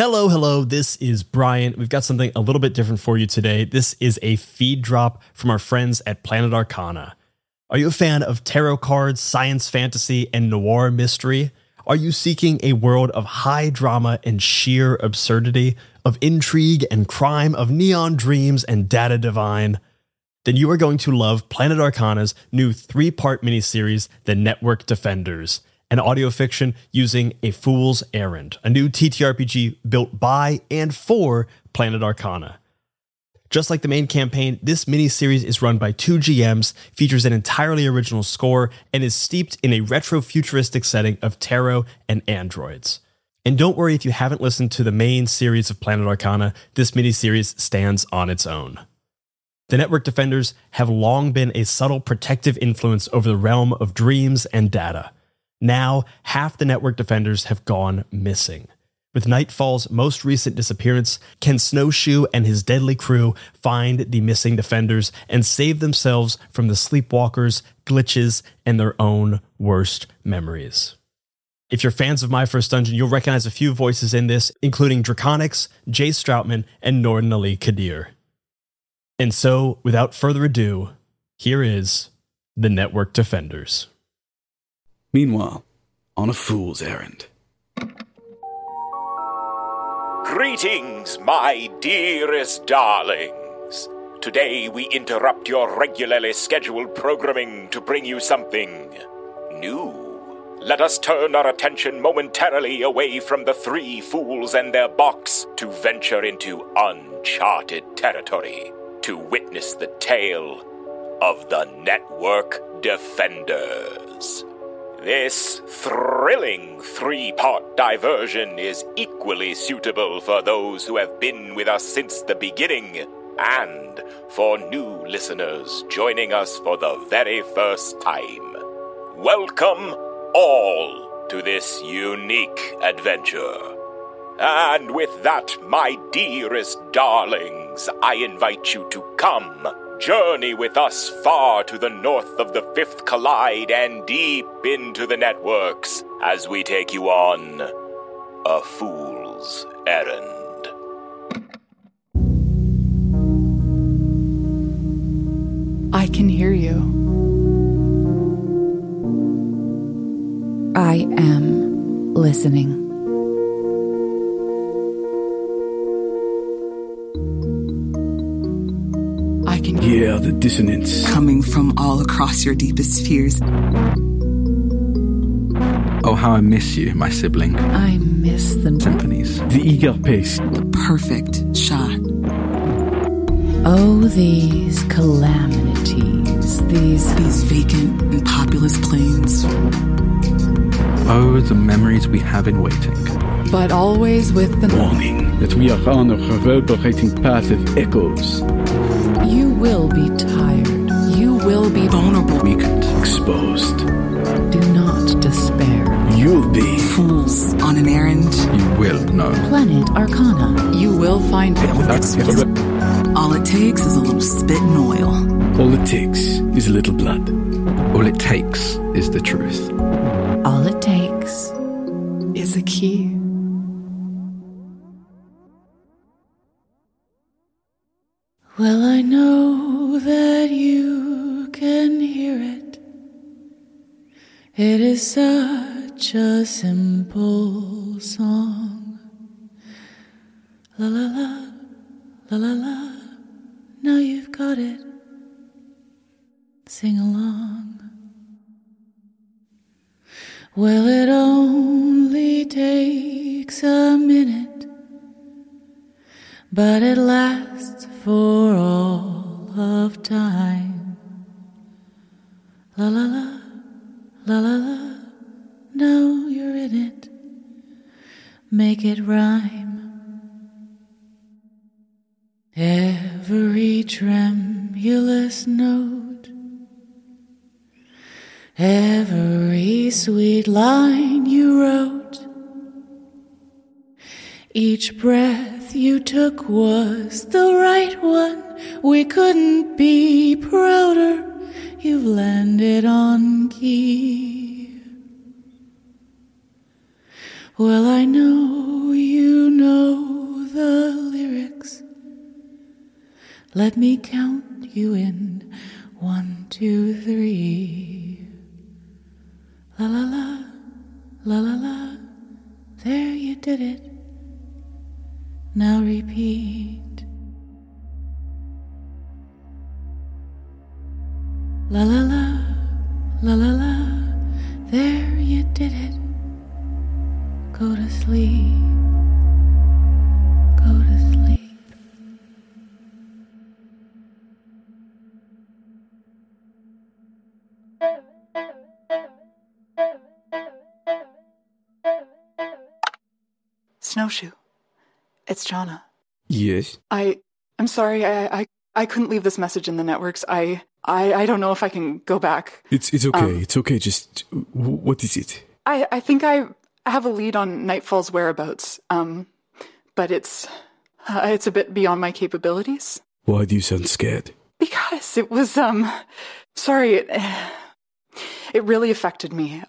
Hello, this is Brian. We've got something a little bit different for you today. This is a feed drop from our friends at Planet Arcana. Are you a fan of tarot cards, science fantasy, and noir mystery? Are you seeking a world of high drama and sheer absurdity, of intrigue and crime, of neon dreams and data divine? Then you are going to love Planet Arcana's new 3-part miniseries, The Network Defenders, an audio fiction using A Fool's Errand, a new TTRPG built by and for Planet Arcana. Just like the main campaign, this miniseries is run by 2 GMs, features an entirely original score, and is steeped in a retro-futuristic setting of tarot and androids. And don't worry if you haven't listened to the main series of Planet Arcana, this miniseries stands on its own. The Network Defenders have long been a subtle protective influence over the realm of dreams and data. Now, half the Network Defenders have gone missing. With Nightfall's most recent disappearance, can Snowshoe and his deadly crew find the missing defenders and save themselves from the sleepwalkers, glitches, and their own worst memories? If you're fans of My First Dungeon, you'll recognize a few voices in this, including Draconix, Jay Stroutman, and Norden Ali Kadir. And so, without further ado, here is The Network Defenders. Meanwhile, on a fool's errand. Greetings, my dearest darlings. Today we interrupt your regularly scheduled programming to bring you something new. Let us turn our attention momentarily away from the 3 fools and their box to venture into uncharted territory to witness the tale of the Network Defenders. This thrilling 3-part diversion is equally suitable for those who have been with us since the beginning, and for new listeners joining us for the very first time. Welcome all to this unique adventure. And with that, my dearest darlings, I invite you to come journey with us far to the north of the 5th Collide and deep into the networks as we take you on a fool's errand. I can hear you. I am listening. I can hear the dissonance coming from all across your deepest fears. Oh, how I miss you, my sibling. I miss the symphonies. The eager pace. The perfect shot. Oh, these calamities. These vacant and populous plains. Oh, the memories we have in waiting. But always with the warning that we are on a reverberating path of echoes. You will be tired. You will be vulnerable. Weakened. Exposed. Do not despair. You'll be fools on an errand. You will know. Planet Arcana. You will find it. All it takes is a little spit and oil. All it takes is a little blood. All it takes is the truth. All it takes is a key. Well, I know that you can hear it. It is such a simple song. La la la, la la la. Now you've got it. Sing along. Well, it only takes a minute, but it lasts for all of time. La la la, la la la, now you're in it. Make it rhyme. Every tremulous note, every sweet line you wrote, each breath you took was the right one. We couldn't be prouder. You've landed on key. Well, I know you know Let me count you in. 1, 2, 3. La la la, la la la. There you did it. Now repeat. La la la, la la la. There you did it. Go to sleep. Go to sleep. Snowshoe. It's Jonna. Yes? I'm sorry, I couldn't leave this message in the networks. I don't know if I can go back. It's okay. It's okay. Just, what is it? I think I have a lead on Nightfall's whereabouts. But it's a bit beyond my capabilities. Why do you sound scared? Because it was, sorry, it really affected me.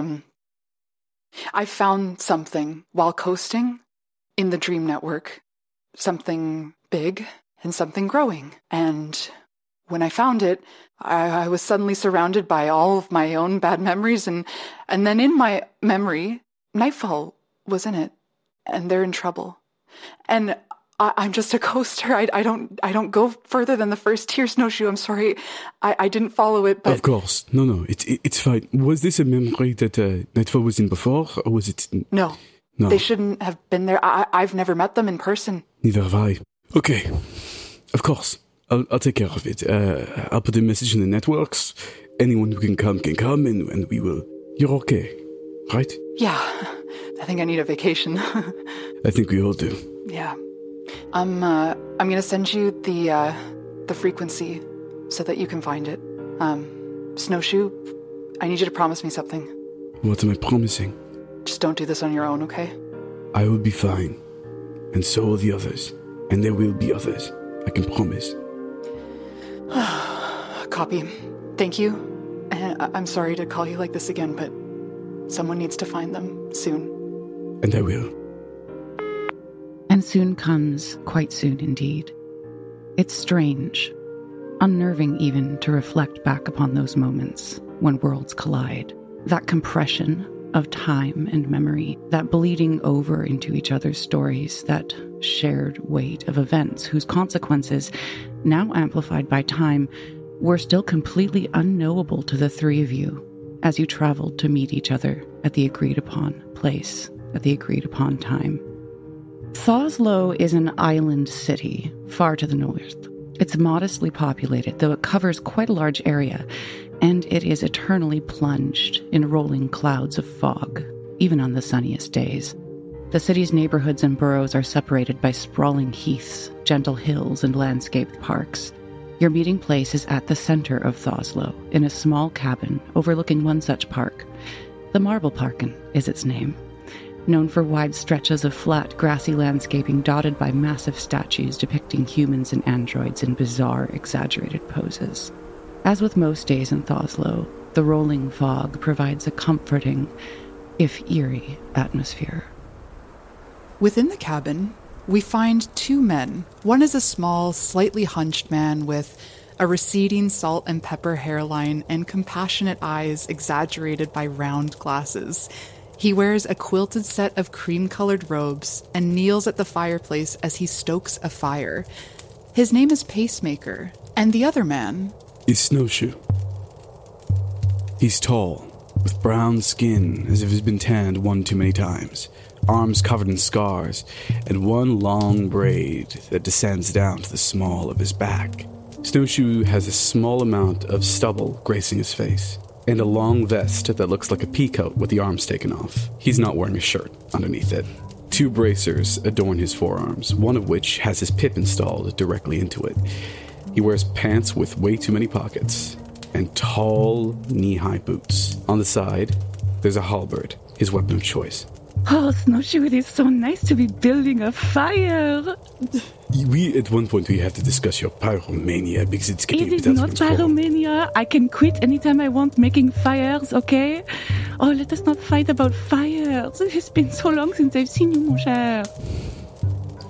I found something while coasting in the Dream Network. Something big and something growing. And when I found it, I was suddenly surrounded by all of my own bad memories. And then in my memory, Nightfall was in it. And they're in trouble. And I'm just a coaster. I don't go further than the first tier, Snowshoe. I'm sorry. I didn't follow it, but... Of course. No. It's fine. Was this a memory that Nightfall was in before, or was it... No. They shouldn't have been there. I've never met them in person. Neither have I. Okay. Of course. I'll take care of it. I'll put a message in the networks. Anyone who can come, and we will... You're okay, right? Yeah. I think I need a vacation. I think we all do. Yeah. I'm gonna send you the frequency so that you can find it. Snowshoe, I need you to promise me something. What am I promising? Just don't do this on your own, okay? I will be fine. And so will the others. And there will be others. I can promise. Copy. Thank you. And I'm sorry to call you like this again, but someone needs to find them soon. And I will. And soon comes, quite soon indeed. It's strange, unnerving even to reflect back upon those moments when worlds collide. That compression of time and memory, that bleeding over into each other's stories, that shared weight of events whose consequences, now amplified by time, were still completely unknowable to the three of you as you traveled to meet each other at the agreed-upon place, at the agreed-upon time. Thoslo is an island city far to the north. It's modestly populated, though it covers quite a large area, and it is eternally plunged in rolling clouds of fog, even on the sunniest days. The city's neighborhoods and boroughs are separated by sprawling heaths, gentle hills, and landscaped parks. Your meeting place is at the center of Thoslo, in a small cabin overlooking one such park. The Marble Parkin is its name, known for wide stretches of flat, grassy landscaping dotted by massive statues depicting humans and androids in bizarre, exaggerated poses. As with most days in Thoslo, the rolling fog provides a comforting, if eerie, atmosphere. Within the cabin, we find two men. One is a small, slightly hunched man with a receding salt and pepper hairline and compassionate eyes exaggerated by round glasses. He wears a quilted set of cream-colored robes and kneels at the fireplace as he stokes a fire. His name is Pacemaker, and the other man is Snowshoe. He's tall, with brown skin as if he's been tanned one too many times, arms covered in scars, and one long braid that descends down to the small of his back. Snowshoe has a small amount of stubble gracing his face, and a long vest that looks like a peacoat with the arms taken off. He's not wearing a shirt underneath it. Two bracers adorn his forearms, one of which has his pip installed directly into it. He wears pants with way too many pockets, and tall, knee-high boots. On the side, there's a halberd, his weapon of choice. Oh, Snowshoe, it is so nice to be building a fire. At one point, we have to discuss your pyromania, because it's getting... It is not pyromania. I can quit anytime I want making fires, okay? Oh, let us not fight about fires. It has been so long since I've seen you, mon cher.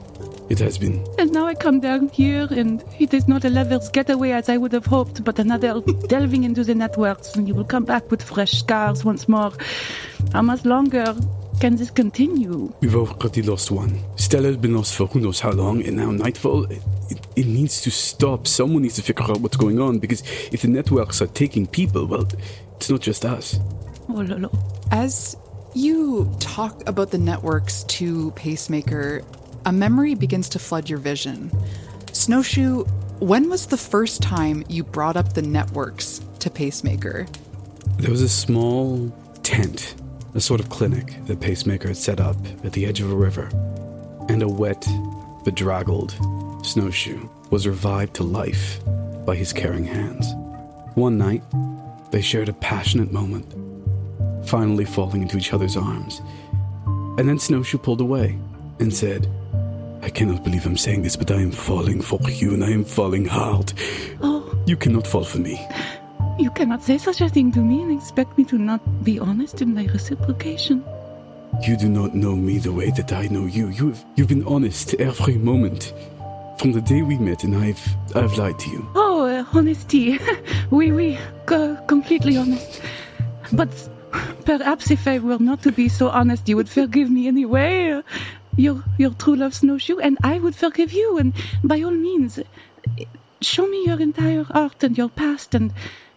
It has been. And now I come down here, and it is not a lover's getaway as I would have hoped, but another delving into the networks, and you will come back with fresh scars once more. How much longer can this continue? We've already lost one. Stella has been lost for who knows how long, and now Nightfall, it needs to stop. Someone needs to figure out what's going on, because if the networks are taking people, well, it's not just us. Oh, lolo. As you talk about the networks to Pacemaker, a memory begins to flood your vision. Snowshoe, when was the first time you brought up the networks to Pacemaker? There was a small tent, a sort of clinic that Pacemaker had set up at the edge of a river, and a wet, bedraggled Snowshoe was revived to life by his caring hands. One night, they shared a passionate moment, finally falling into each other's arms. And then Snowshoe pulled away and said, I cannot believe I'm saying this, but I am falling for you, and I am falling hard. Oh. You cannot fall for me. You cannot say such a thing to me and expect me to not be honest in my reciprocation. You do not know me the way that I know you. You've been honest every moment. From the day we met, and I've lied to you. Oh, honesty. Oui, completely honest. But perhaps if I were not to be so honest, you would forgive me anyway. Your true love, Snowshoe, and I would forgive you. And by all means, show me your entire art and your past, and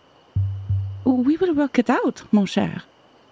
we will work it out, mon cher.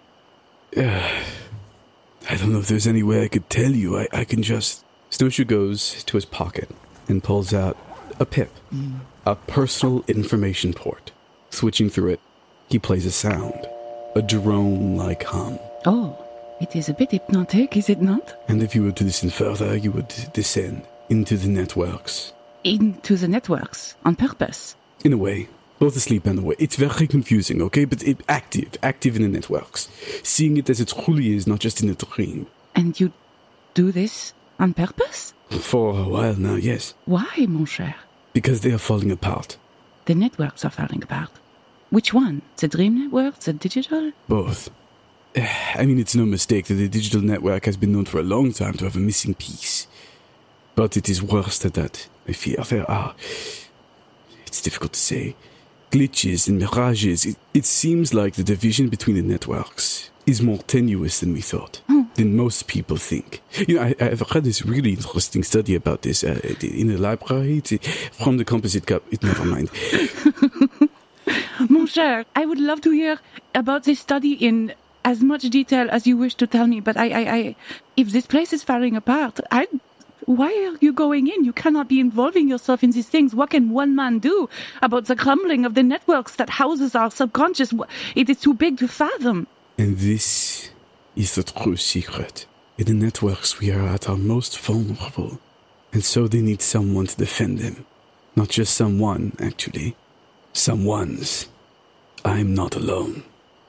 I don't know if there's any way I could tell you. I can just... Snowshoe goes to his pocket and pulls out a PIP, a personal information port. Switching through it, he plays a sound, a drone-like hum. Oh, it is a bit hypnotic, is it not? And if you were to listen further, you would descend into the networks. Into the networks, on purpose? In a way. Both asleep and awake. It's very confusing, okay? But active in the networks. Seeing it as it truly is, not just in a dream. And you do this on purpose? For a while now, yes. Why, mon cher? Because they are falling apart. The networks are falling apart. Which one? The dream network? The digital? Both. I mean, it's no mistake that the digital network has been known for a long time to have a missing piece. But it is worse than that, I fear. There are... It's difficult to say. Glitches and mirages. It seems like the division between the networks is more tenuous than we thought. Than most people think. You know, I've read this really interesting study about this in the library from the Composite Cup. Never mind. Mon cher, I would love to hear about this study in as much detail as you wish to tell me, but I if this place is falling apart, why are you going in? You cannot be involving yourself in these things. What can one man do about the crumbling of the networks that houses our subconscious? It is too big to fathom. And this is the true secret. In the networks, we are at our most vulnerable. And so they need someone to defend them. Not just someone, actually. Someone's. I'm not alone.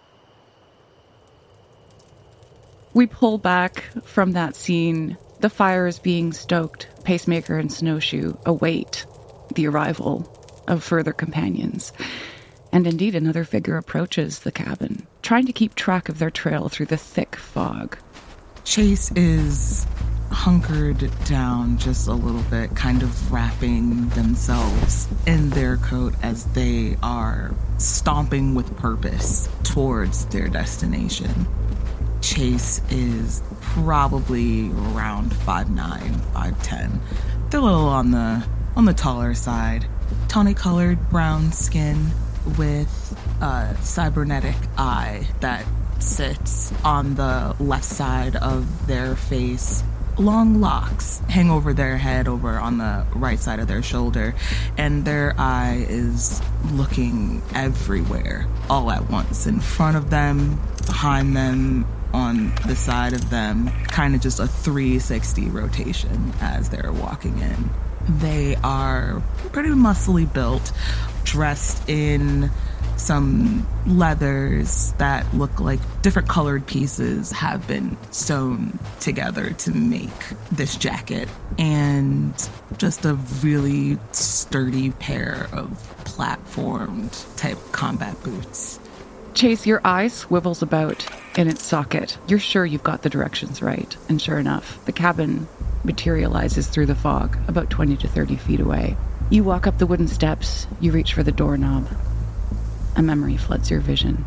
We pull back from that scene. The fire is being stoked. Pacemaker and Snowshoe await the arrival of further companions. And indeed, another figure approaches the cabin, trying to keep track of their trail through the thick fog. Chase is hunkered down just a little bit, kind of wrapping themselves in their coat as they are stomping with purpose towards their destination. Chase is probably around 5'9", 5'10". They're a little on the taller side. Tawny-colored brown skin with a cybernetic eye that sits on the left side of their face. Long locks hang over their head over on the right side of their shoulder, and their eye is looking everywhere all at once. In front of them, behind them, on the side of them, kind of just a 360 rotation as they're walking in. They are pretty muscly built, dressed in some leathers that look like different colored pieces have been sewn together to make this jacket, and just a really sturdy pair of platformed type combat boots. Chase, your eye swivels about in its socket. You're sure you've got the directions right. And sure enough, the cabin materializes through the fog, about 20 to 30 feet away. You walk up the wooden steps, you reach for the doorknob. A memory floods your vision.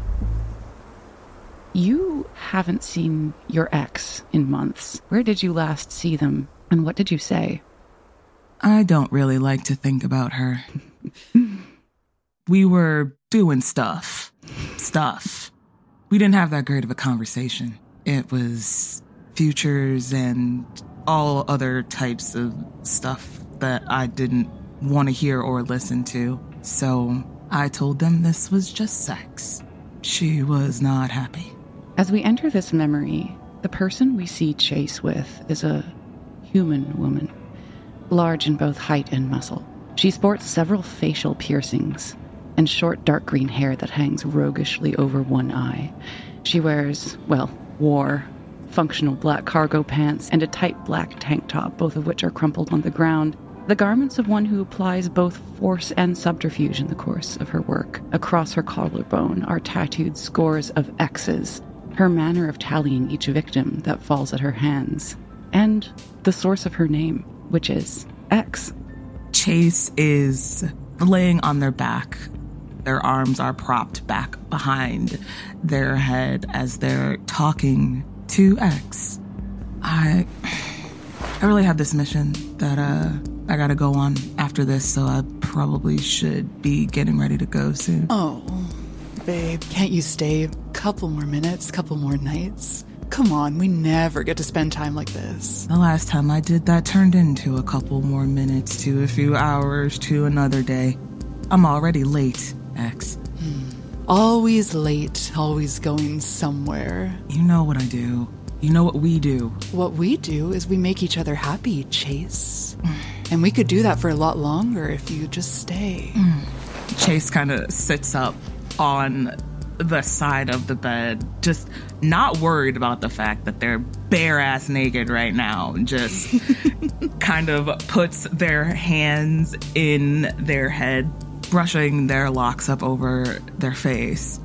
You haven't seen your ex in months. Where did you last see them, and what did you say? I don't really like to think about her. We were doing stuff. We didn't have that great of a conversation. It was futures and all other types of stuff that I didn't want to hear or listen to. So I told them this was just sex. She was not happy. As we enter this memory, the person we see Chase with is a human woman, large in both height and muscle. She sports several facial piercings and short dark green hair that hangs roguishly over one eye. She wore functional black cargo pants and a tight black tank top, both of which are crumpled on the ground. The garments of one who applies both force and subterfuge in the course of her work. Across her collarbone are tattooed scores of X's, her manner of tallying each victim that falls at her hands, and the source of her name, which is X. Chase is laying on their back. Their arms are propped back behind their head as they're talking to X. I really have this mission that I gotta go on after this, so I probably should be getting ready to go soon. Oh, babe, can't you stay a couple more minutes, couple more nights? Come on, we never get to spend time like this. The last time I did that turned into a couple more minutes to a few hours to another day. I'm already late, X. Always late, always going somewhere. You know what I do. You know what we do. What we do is we make each other happy, Chase. And we could do that for a lot longer if you just stay. Chase kind of sits up on the side of the bed, just not worried about the fact that they're bare-ass naked right now. Just kind of puts their hands in their head, brushing their locks up over their face.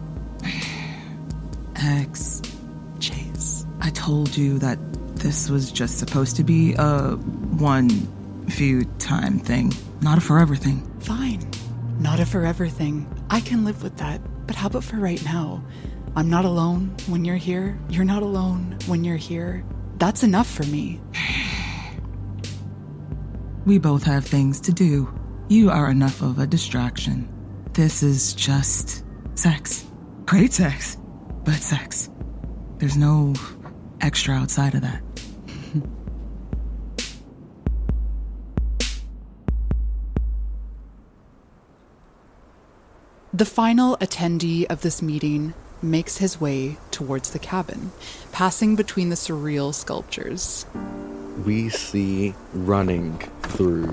X. Chase. I told you that this was just supposed to be a one few time thing, not a forever thing. Fine. Not a forever thing. I can live with that. But how about for right now? I'm not alone when you're here. You're not alone when you're here. That's enough for me. We both have things to do. You are enough of a distraction. This is just sex. Great sex, but sex. There's no extra outside of that. The final attendee of this meeting makes his way towards the cabin, passing between the surreal sculptures. We see running through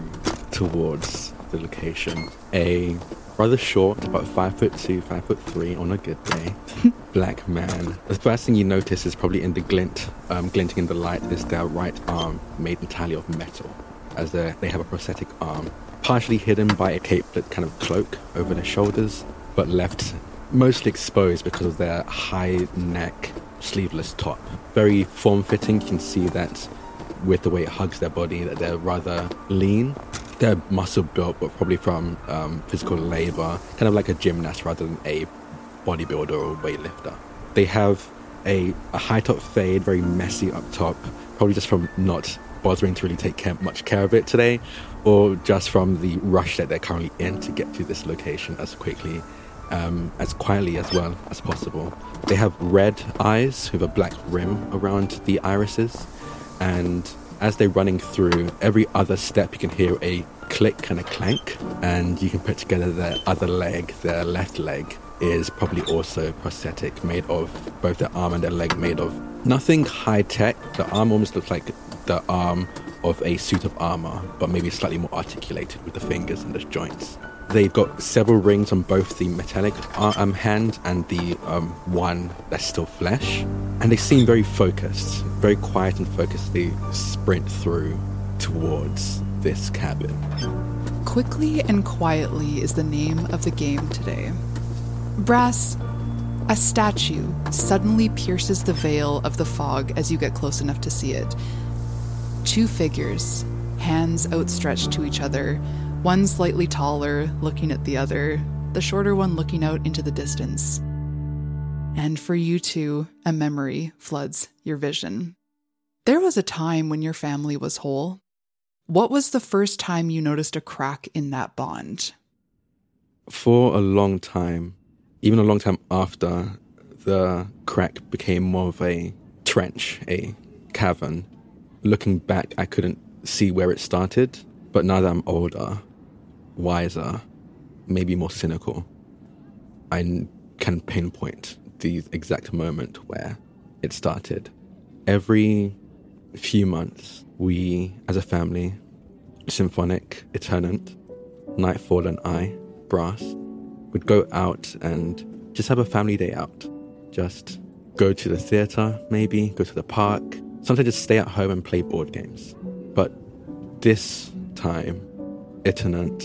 towards the location a rather short, about 5'2", 5'3" on a good day, black man. The first thing you notice is probably in the glinting in the light, is their right arm made entirely of metal, as they have a prosthetic arm, partially hidden by a capelet kind of cloak over their shoulders, but left mostly exposed because of their high neck, sleeveless top. Very form-fitting. You can see that with the way it hugs their body, that they're rather lean. They're muscle built, but probably from physical labor, kind of like a gymnast rather than a bodybuilder or weightlifter. They have a high top fade, very messy up top, probably just from not bothering to really take much care of it today, or just from the rush that they're currently in to get to this location as quickly, as quietly as well as possible. They have red eyes with a black rim around the irises, and as they're running through, every other step you can hear a click and a clank, and you can put together their other leg, their left leg, is probably also prosthetic, made of both their arm and their leg, made of nothing high-tech. The arm almost looks like the arm of a suit of armor, but maybe slightly more articulated with the fingers and the joints. They've got several rings on both the metallic hand and the one that's still flesh. And they seem very focused, very quiet and focused. They sprint through towards this cabin. Quickly and Quietly is the name of the game today. Brass, a statue suddenly pierces the veil of the fog as you get close enough to see it. two figures, hands outstretched to each other, one slightly taller, looking at the other, the shorter one looking out into the distance. And for you two, a memory floods your vision. There was a time when your family was whole. What was the first time you noticed a crack in that bond? For a long time, even a long time after, the crack became more of a trench, a cavern. Looking back, I couldn't see where it started, but now that I'm older, wiser, maybe more cynical, I can pinpoint the exact moment where it started. Every few months, we, as a family, Symphonic, Eternant, Nightfall and I, Brass, would go out and just have a family day out. Just go to the theatre, maybe, go to the park, sometimes just stay at home and play board games. But this time, Eternant,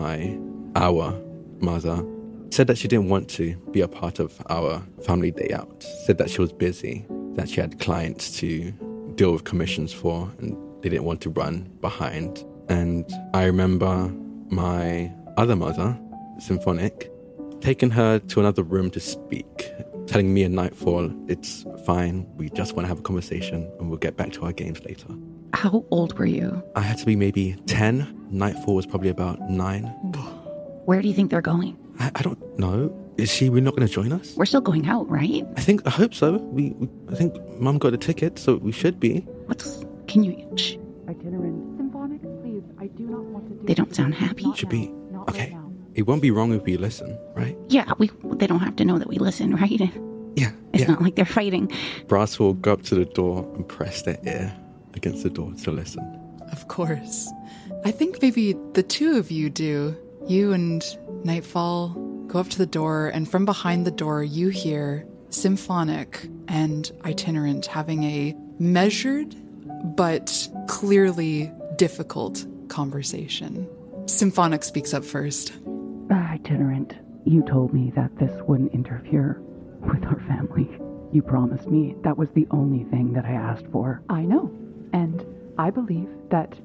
our mother, said that she didn't want to be a part of our family day out. Said that she was busy, that she had clients to deal with commissions for, and they didn't want to run behind. And I remember my other mother, Symphonic, taking her to another room to speak, telling me and Nightfall, it's fine, we just want to have a conversation and we'll get back to our games later. How old were you? I had to be maybe 10. Nightfall was probably about 9. Where do you think they're going? I don't know. Is she really not going to join us? We're still going out, right? I hope so. I think Mum got a ticket, so we should be. Can you... Shh. Itinerant. Symphonic, please, I do not want to do... They don't sound happy. Should be. Okay. It won't be wrong if we listen, right? Yeah, they don't have to know that we listen, right? Yeah. It's not like they're fighting. Brass will go up to the door and press their ear against the door to listen. Of course. I think maybe the two of you do. You and Nightfall go up to the door, and from behind the door you hear Symphonic and Itinerant having a measured but clearly difficult conversation. Symphonic speaks up first. Itinerant, you told me that this wouldn't interfere with our family. You promised me that was the only thing that I asked for. I know, and I believe that...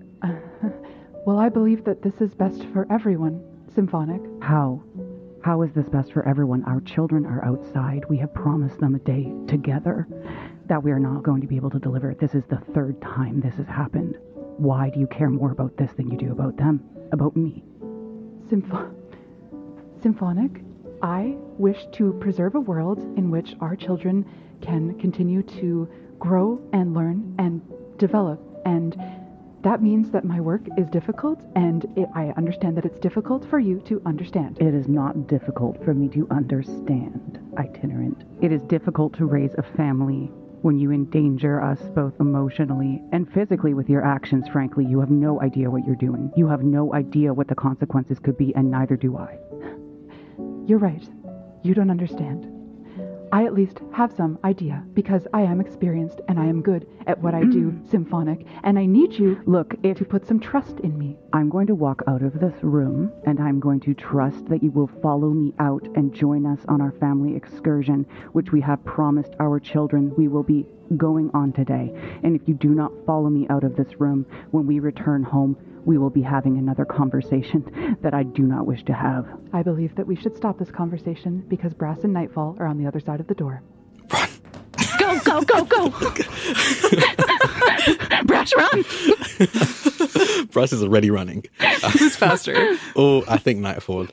I believe that this is best for everyone, Symphonic. How? How is this best for everyone? Our children are outside. We have promised them a day together that we are not going to be able to deliver. This is the third time this has happened. Why do you care more about this than you do about them? About me? Symphonic, I wish to preserve a world in which our children can continue to grow and learn and develop, and that means that my work is difficult, and I understand that it's difficult for you to understand. It is not difficult for me to understand, Itinerant. It is difficult to raise a family when you endanger us both emotionally and physically with your actions. Frankly, you have no idea what you're doing. You have no idea what the consequences could be, and neither do I. You're right. You don't understand. I at least have some idea, because I am experienced and I am good at what I do, Symphonic, and I need you, to put some trust in me. I'm going to walk out of this room, and I'm going to trust that you will follow me out and join us on our family excursion, which we have promised our children we will be going on today. And if you do not follow me out of this room, when we return home, we will be having another conversation that I do not wish to have. I believe that we should stop this conversation because Brass and Nightfall are on the other side of the door. Run! Go, go, go, go! Brass, run! Brass is already running. Who's faster? I think Nightfall.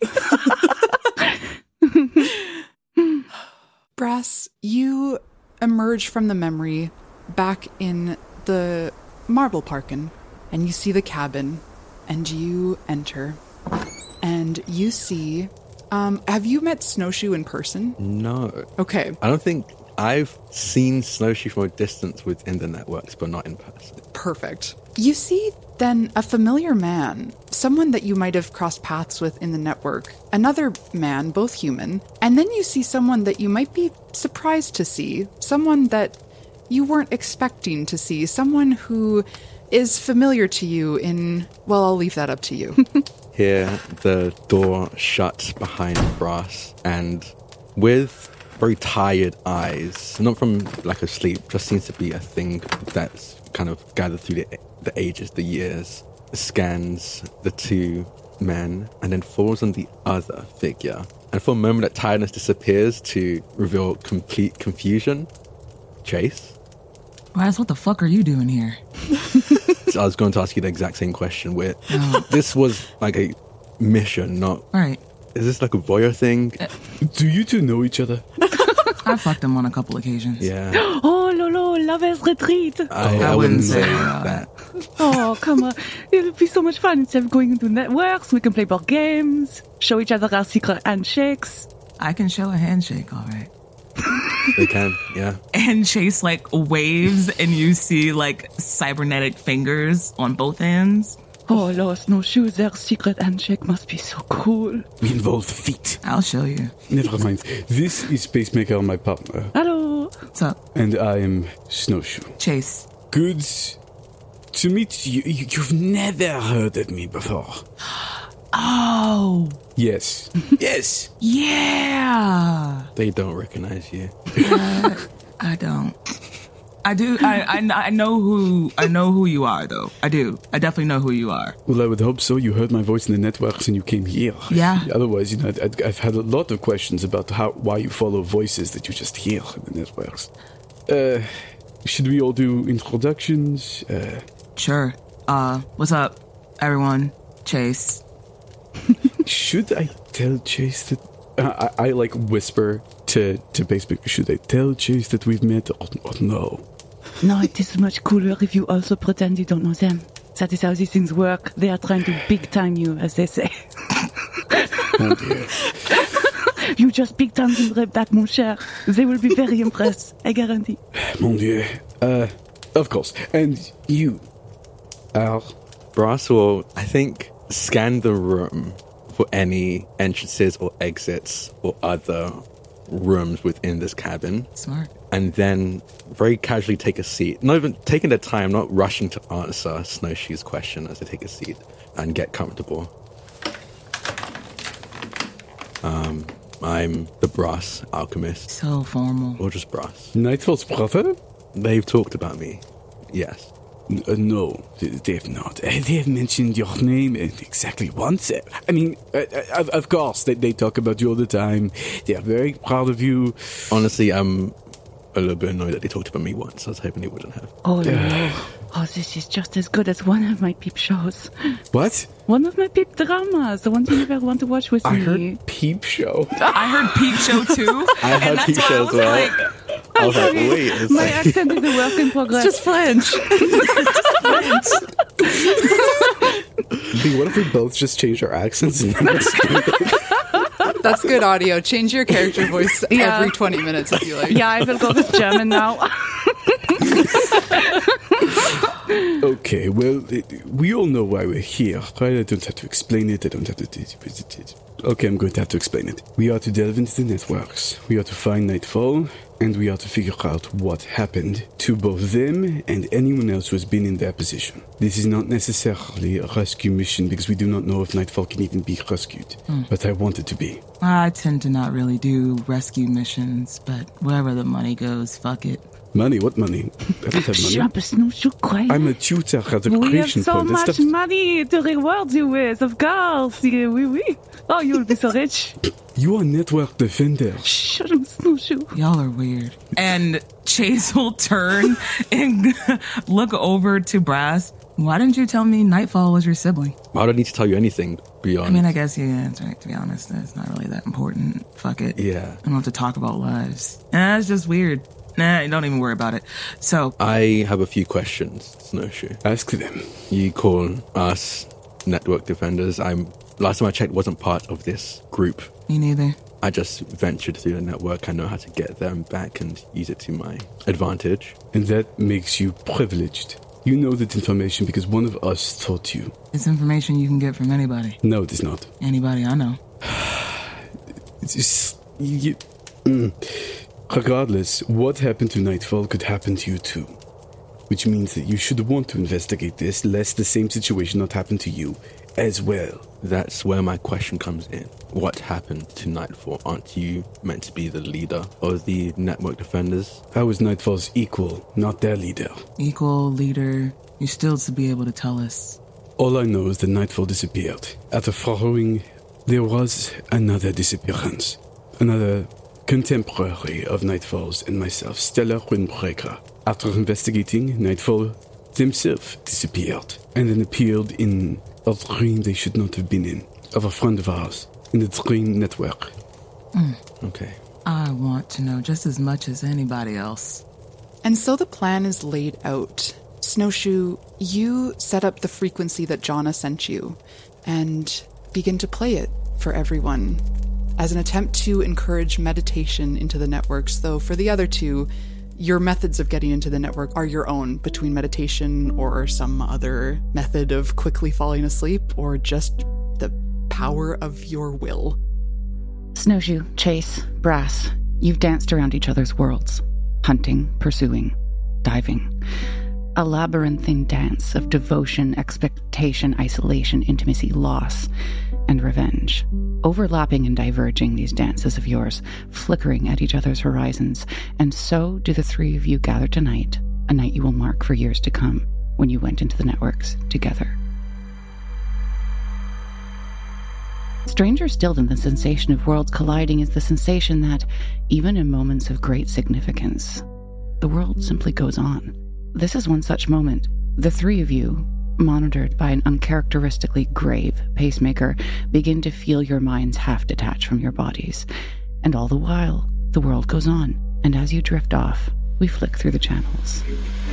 Brass, you emerge from the memory back in the Marble Parkin. And you see the cabin, and you enter, and you see, have you met Snowshoe in person? No. Okay. I don't think I've seen Snowshoe from a distance within the networks, but not in person. Perfect. You see then a familiar man, someone that you might have crossed paths with in the network, another man, both human, and then you see someone that you might be surprised to see, someone that you weren't expecting to see, someone who is familiar to you in... Well, I'll leave that up to you. Here, the door shuts behind Brass, and with very tired eyes, not from lack of sleep, just seems to be a thing that's kind of gather through the ages, the years, scans the two men, and then falls on the other figure. And for a moment, that tiredness disappears to reveal complete confusion. Chase? Raz, what the fuck are you doing here? So I was going to ask you the exact same question. This was like a mission, not... Right. Is this like a voyeur thing? Do you two know each other? I fucked him on a couple occasions. Yeah. Oh, Lolo, lover's retreat. I wouldn't say that. Oh, come on. It'll be so much fun. Instead of going into networks, we can play board games, show each other our secret handshakes. I can show a handshake, all right. They can, yeah. And Chase, like, waves, and you see, like, cybernetic fingers on both hands. Oh, Lord, Snowshoe, their secret handshake must be so cool. We involve feet. I'll show you. Never mind. This is Pacemaker, my partner. Hello. What's up? And I am Snowshoe. Chase. Good to meet you. You've never heard of me before. Oh. Yes. Yes. Yeah. They don't recognize you. I don't. I do. I know who you are, though. I do. I definitely know who you are. Well, I would hope so. You heard my voice in the networks and you came here. Yeah. Otherwise, I've had a lot of questions about why you follow voices that you just hear in the networks. Should we all do introductions? Sure. What's up, everyone? Chase. Should I tell Chase that... I like whisper to Pacemaker, should I tell Chase that we've met or no? No, it is much cooler if you also pretend you don't know them. That is how these things work. They are trying to big-time you, as they say. Oh dear. You just big-time them back, mon cher. They will be very impressed, I guarantee. Mon Dieu. Of course. And you are... Brass will, I think, scan the room for any entrances or exits or other rooms within this cabin. Smart. And then very casually take a seat. Not even taking their time, not rushing to answer Snowshoe's question as they take a seat and get comfortable. I'm the Brass alchemist. So formal. Or just Brass. Nightfall's brother? They've talked about me. Yes. No, they have not. They have mentioned your name exactly once. I mean, of course, they talk about you all the time. They are very proud of you. Honestly, I'm a little bit annoyed that they talked about me once. I was hoping they wouldn't have. Oh, no. Oh, this is just as good as one of my peep shows. What? One of my peep dramas. The ones you never want to watch with I me. heard Peep Show. I heard Peep Show, too. I heard Peep Show as well. I was like, wait. My accent is a work in progress. It's just French. What if we both just changed our accents? And That's good audio. Change your character voice every 20 minutes if you like. Yeah, I will go with German now. Okay, well, we all know why we're here, right? I don't have to explain it. I don't have to... Okay, I'm going to have to explain it. We are to delve into the networks. We are to find Nightfall, and we are to figure out what happened to both them and anyone else who has been in their position. This is not necessarily a rescue mission because we do not know if Nightfall can even be rescued, but I want it to be. I tend to not really do rescue missions, but wherever the money goes, fuck it. Money? What money? I don't have money. I'm a tutor at the We have creation so point. That much stuff- money to reward you with, of course. Oui, oui. Oh, you'll be so rich. You are network defender. Shh, Snowshoe. Y'all are weird. And Chase will turn and look over to Brass. Why didn't you tell me Nightfall was your sibling? I don't need to tell you anything beyond... I mean, I guess, yeah, that's right. To be honest, it's not really that important. Fuck it. Yeah. I don't have to talk about lives. It's just weird. Nah, don't even worry about it. So... I have a few questions, Snowshoe. Ask them. You call us network defenders. Last time I checked, wasn't part of this group. Me neither. I just ventured through the network. I know how to get there and back and use it to my advantage. And that makes you privileged. You know that information because one of us taught you. It's information you can get from anybody. No, it is not. Anybody I know. It's just... Regardless, what happened to Nightfall could happen to you too. Which means that you should want to investigate this, lest the same situation not happen to you as well. That's where my question comes in. What happened to Nightfall? Aren't you meant to be the leader of the network defenders? I was Nightfall's equal, not their leader. Equal, leader, you're still to be able to tell us. All I know is that Nightfall disappeared. After following, there was another disappearance. Another contemporary of Nightfall's and myself, Stellar Windbreaker. After investigating, Nightfall themselves disappeared, and then appeared in a dream they should not have been in, of a friend of ours, in the Dream Network. Okay. I want to know just as much as anybody else. And so the plan is laid out. Snowshoe, you set up the frequency that Jonna sent you, and begin to play it for everyone, as an attempt to encourage meditation into the networks, though for the other two, your methods of getting into the network are your own, between meditation or some other method of quickly falling asleep, or just the power of your will. Snowshoe, Chase, Brass, you've danced around each other's worlds. Hunting, pursuing, diving. A labyrinthine dance of devotion, expectation, isolation, intimacy, loss, and revenge. Overlapping and diverging, these dances of yours, flickering at each other's horizons, and so do the three of you gather tonight, a night you will mark for years to come, when you went into the networks together. Stranger still than the sensation of worlds colliding is the sensation that, even in moments of great significance, the world simply goes on. This is one such moment. The three of you, monitored by an uncharacteristically grave pacemaker, begin to feel your minds half detach from your bodies. And all the while, the world goes on. And as you drift off, we flick through the channels.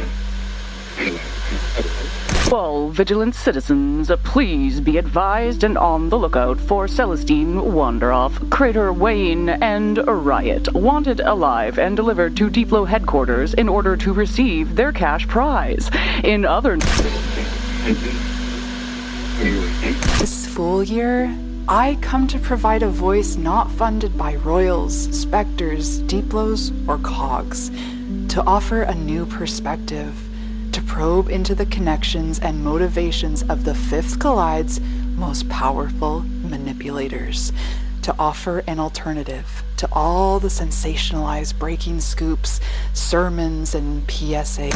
All vigilant citizens, please be advised and on the lookout for Celestine Wanderoff, Crater Wayne, and Riot, wanted alive and delivered to Diplo headquarters in order to receive their cash prize. In other... This full year, I come to provide a voice not funded by royals, specters, Diplos, or cogs, to offer a new perspective, to probe into the connections and motivations of the Fifth Collide's most powerful manipulators, to offer an alternative to all the sensationalized breaking scoops, sermons, and PSA.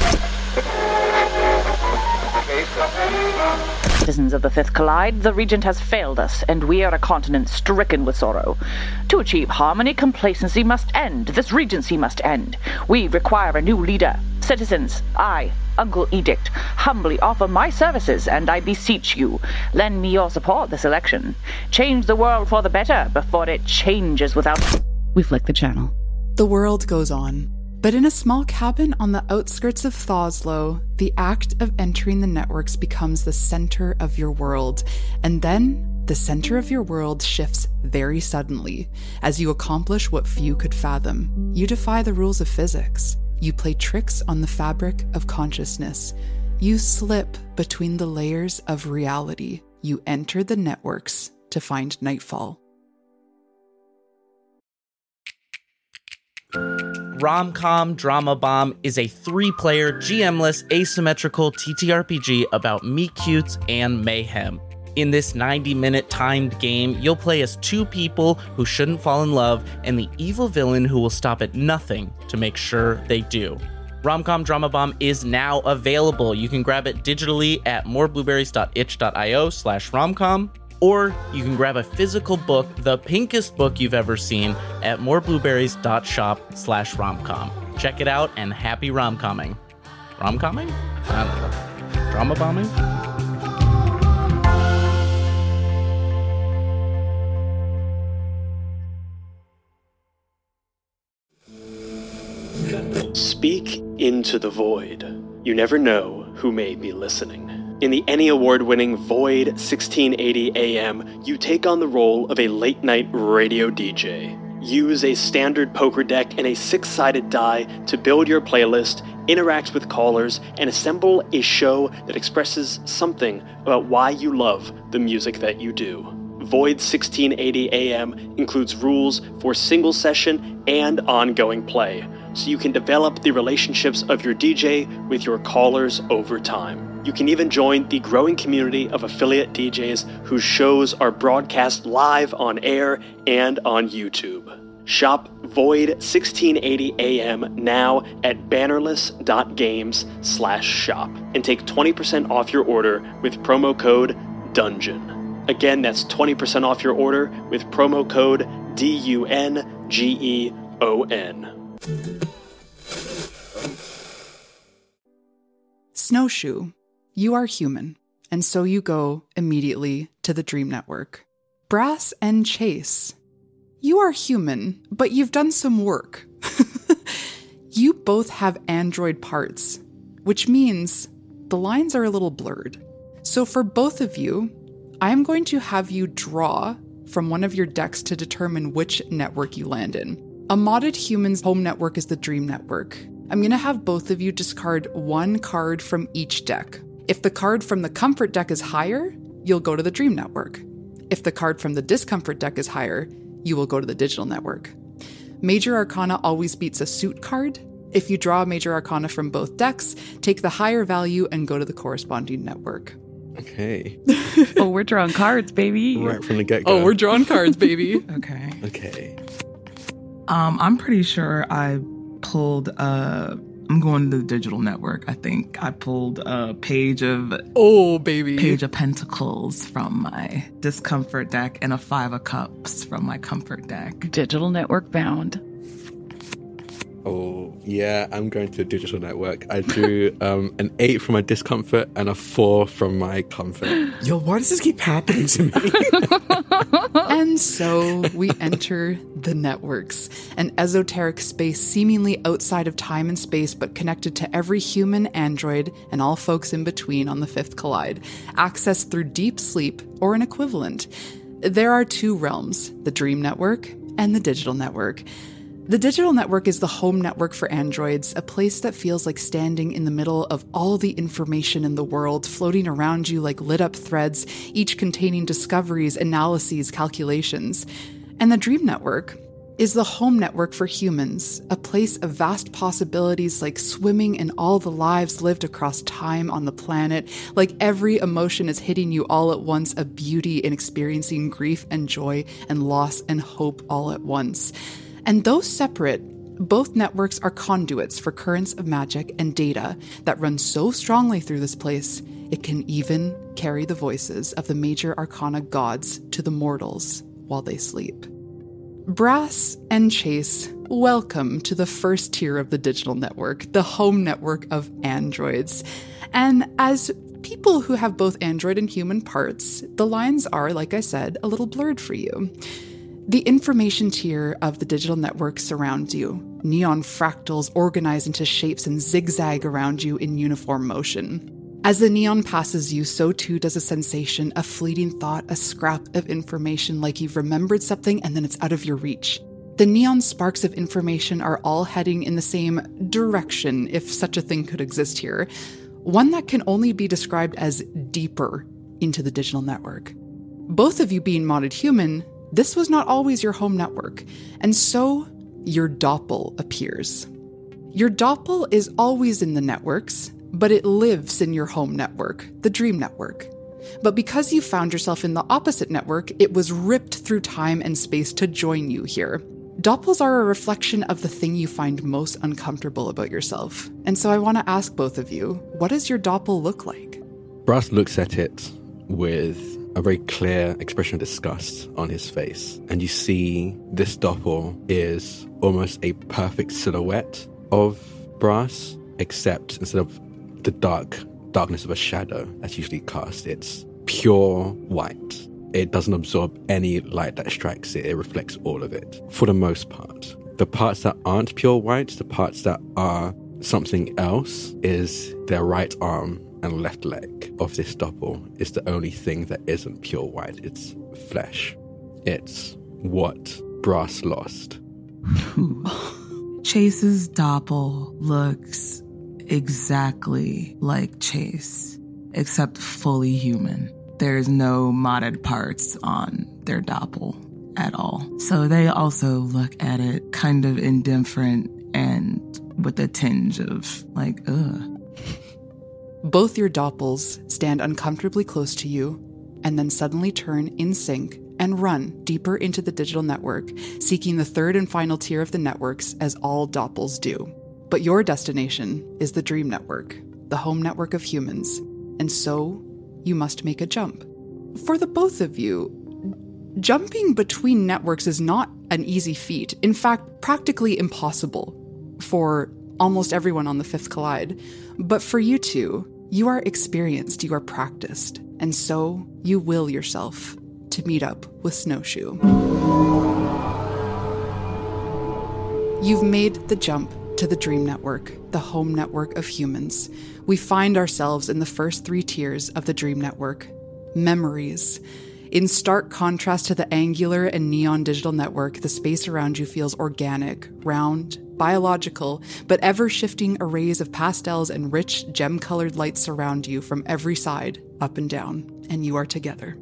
Citizens of the Fifth Collide, the Regent has failed us, and we are a continent stricken with sorrow. To achieve harmony, complacency must end. This regency must end. We require a new leader. Citizens, I, Uncle Edict, humbly offer my services, and I beseech you, lend me your support this election. Change the world for the better before it changes without... We flick the channel. The world goes on. But in a small cabin on the outskirts of Thoslo, the act of entering the networks becomes the center of your world. And then the center of your world shifts very suddenly as you accomplish what few could fathom. You defy the rules of physics. You play tricks on the fabric of consciousness. You slip between the layers of reality. You enter the networks to find Nightfall. Romcom Drama Bomb is a 3-player, GM-less, asymmetrical TTRPG about meet-cutes and mayhem. In this 90-minute timed game, you'll play as 2 people who shouldn't fall in love and the evil villain who will stop at nothing to make sure they do. Romcom Drama Bomb is now available. You can grab it digitally at moreblueberries.itch.io/romcom, or you can grab a physical book, the pinkest book you've ever seen, at moreblueberries.shop/romcom. Check it out, and happy romcomming. Romcomming? I don't know. Drama bombing? Speak into the void. You never know who may be listening. In the Emmy Award-winning Void 1680 AM, you take on the role of a late-night radio DJ. Use a standard poker deck and a 6-sided die to build your playlist, interact with callers, and assemble a show that expresses something about why you love the music that you do. Void 1680 AM includes rules for single session and ongoing play, so you can develop the relationships of your DJ with your callers over time. You can even join the growing community of affiliate DJs whose shows are broadcast live on air and on YouTube. Shop Void 1680 AM now at bannerless.games/shop and take 20% off your order with promo code DUNGEON. Again, that's 20% off your order with promo code DUNGEON. Snowshoe, you are human, and so you go immediately to the Dream Network. Brass and Chase, you are human, but you've done some work. You both have android parts, which means the lines are a little blurred. So for both of you, I'm going to have you draw from one of your decks to determine which network you land in. A modded human's home network is the Dream Network. I'm going to have both of you discard one card from each deck. If the card from the Comfort deck is higher, you'll go to the Dream Network. If the card from the Discomfort deck is higher, you will go to the Digital Network. Major Arcana always beats a suit card. If you draw a Major Arcana from both decks, take the higher value and go to the corresponding network. Okay. Oh, we're drawing cards, baby. Right from the get-go. Oh, we're drawing cards, baby. Okay. Okay. I'm pretty sure I pulled I'm going to the Digital Network. I think I pulled a Page of Pentacles from my Discomfort deck and a 5 of Cups from my Comfort deck. Digital Network bound. Oh, yeah, I'm going to the Digital Network. I drew an 8 from my Discomfort and a 4 from my Comfort. Yo, why does this keep happening to me? And so we enter the networks, an esoteric space seemingly outside of time and space, but connected to every human, android, and all folks in between on the Fifth Collide, accessed through deep sleep or an equivalent. There are two realms, the Dream Network and the Digital Network. The Digital Network is the home network for androids, a place that feels like standing in the middle of all the information in the world, floating around you like lit-up threads, each containing discoveries, analyses, calculations. And the Dream Network is the home network for humans, a place of vast possibilities like swimming in all the lives lived across time on the planet, like every emotion is hitting you all at once, a beauty in experiencing grief and joy and loss and hope all at once. And though separate, both networks are conduits for currents of magic and data that run so strongly through this place, it can even carry the voices of the Major Arcana gods to the mortals while they sleep. Brass and Chase, welcome to the first tier of the Digital Network, the home network of androids. And as people who have both android and human parts, the lines are, like I said, a little blurred for you. The information tier of the Digital Network surrounds you. Neon fractals organize into shapes and zigzag around you in uniform motion. As the neon passes you, so too does a sensation, a fleeting thought, a scrap of information like you've remembered something and then it's out of your reach. The neon sparks of information are all heading in the same direction, if such a thing could exist here. One that can only be described as deeper into the Digital Network. Both of you being modded human, this was not always your home network, and so your Doppel appears. Your Doppel is always in the networks, but it lives in your home network, the Dream Network. But because you found yourself in the opposite network, it was ripped through time and space to join you here. Doppels are a reflection of the thing you find most uncomfortable about yourself. And so I want to ask both of you, what does your Doppel look like? Brass looks at it with a very clear expression of disgust on his face. And you see this Doppel is almost a perfect silhouette of Brass, except instead of the darkness of a shadow that's usually cast, it's pure white. It doesn't absorb any light that strikes it. It reflects all of it, for the most part. The parts that aren't pure white, the parts that are something else, is their right arm and left leg of this Doppel is the only thing that isn't pure white. It's flesh. It's what Brass lost. Chase's Doppel looks exactly like Chase, except fully human. There's no modded parts on their Doppel at all. So they also look at it kind of indifferent and with a tinge of like, ugh. both your doppels stand uncomfortably close to you and then suddenly turn in sync and run deeper into the digital network, seeking the third and final tier of the networks as all doppels do. But your destination is the Dream Network, the home network of humans, and so you must make a jump. For the both of you, jumping between networks is not an easy feat. In fact, practically impossible for almost everyone on the Fifth Collide. But for you two, you are experienced, you are practiced, and so you will yourself to meet up with Snowshoe. You've made the jump to the Dream Network, the home network of humans. We find ourselves in the first 3 tiers of the Dream Network. Memories. In stark contrast to the angular and neon digital network, the space around you feels organic, round, biological, but ever-shifting arrays of pastels and rich, gem-colored lights surround you from every side, up and down, and you are together.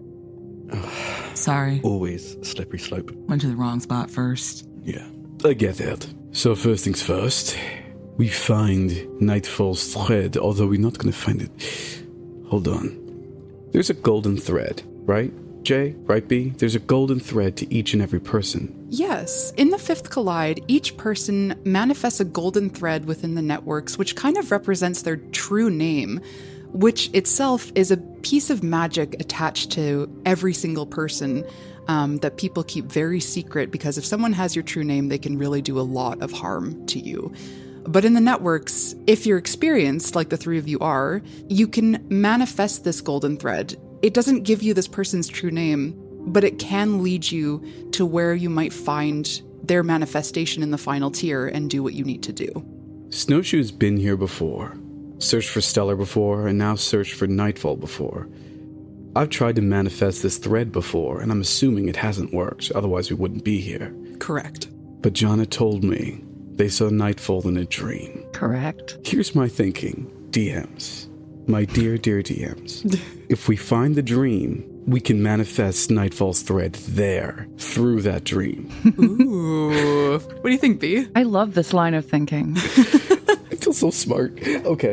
Sorry. Always a slippery slope. Went to the wrong spot first. Yeah, I get that. So first things first, we find Nightfall's thread, although we're not going to find it. Hold on. There's a golden thread, right? Jay, right B? There's a golden thread to each and every person. Yes. In the Fifth Collide, each person manifests a golden thread within the networks, which kind of represents their true name, which itself is a piece of magic attached to every single person that people keep very secret, because if someone has your true name, they can really do a lot of harm to you. But in the networks, if you're experienced, like the 3 of you are, you can manifest this golden thread. It doesn't give you this person's true name, but it can lead you to where you might find their manifestation in the final tier and do what you need to do. Snowshoe's been here before. Searched for Stellar before, and now searched for Nightfall before. I've tried to manifest this thread before, and I'm assuming it hasn't worked, otherwise we wouldn't be here. Correct. But Jonna told me they saw Nightfall in a dream. Correct. Here's my thinking, DMs. My dear, dear DMs. If we find the dream, we can manifest Nightfall's thread there, through that dream. Ooh. What do you think, B? I love this line of thinking. I feel so smart. Okay.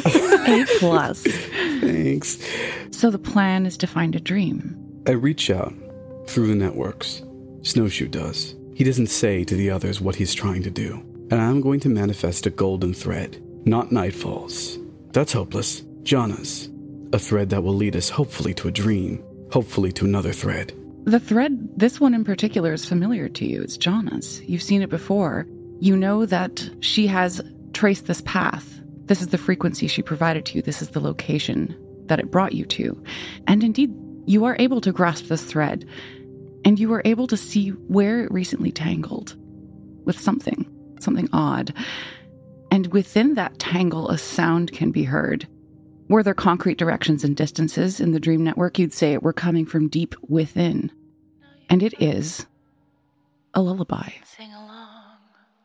A+. Thanks. So the plan is to find a dream. I reach out through the networks. Snowshoe does. He doesn't say to the others what he's trying to do. And I'm going to manifest a golden thread. Not Nightfall's. That's hopeless. Jonna's. A thread that will lead us hopefully to a dream. Hopefully to another thread. The thread, this one in particular, is familiar to you. It's Jonna's. You've seen it before. You know that she has traced this path. This is the frequency she provided to you. This is the location that it brought you to. And indeed, you are able to grasp this thread. And you are able to see where it recently tangled with something odd. And within that tangle, a sound can be heard. Were there concrete directions and distances in the Dream Network, you'd say it were coming from deep within. And it is a lullaby. Sing along.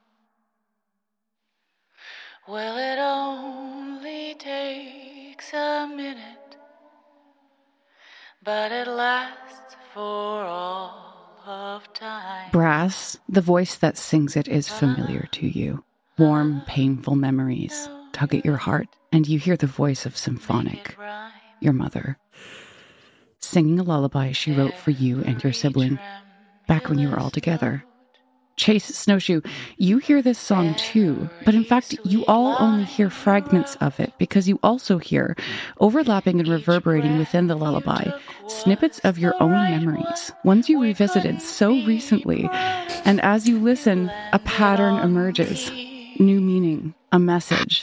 Well, it only takes a minute, but it lasts for all of time. Brass, the voice that sings it, is familiar to you. Warm, painful memories tug at your heart, and you hear the voice of Symphonic, your mother, singing a lullaby she wrote for you and your sibling back when you were all together. Chase, Snowshoe, you hear this song too, but in fact, you all only hear fragments of it because you also hear, overlapping and reverberating within the lullaby, snippets of your own memories, ones you revisited so recently. And as you listen, a pattern emerges, new meaning, a message.